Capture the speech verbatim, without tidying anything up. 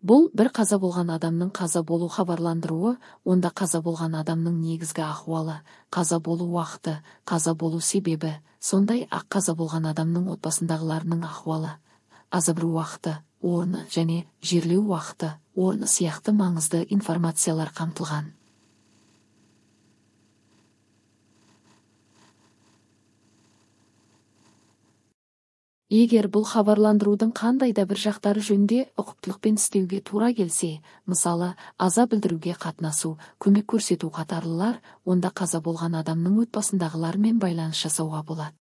Бұл бір қаза болған адамның қаза болу хабарландыруы, онда қаза болған адамның негізгі ахуалы, қаза болу уақыты, қаза болу себебі, сондай-ақ қаза болған адамның отбасындағыларының ахуалы, азабыру уақыты, орны және жерлеу уақыты, орны сияқты маңызды информациялар қамтылған. Егер бұл хабарландырудың қандай да бір жақтары жөнінде ұқыптылықпен істеуге тура келсе, мысалы, аза білдіруге қатынасу, көмек көрсету қатарлылар, онда қаза болған адамның отбасындағылармен байланыс жасауға болады.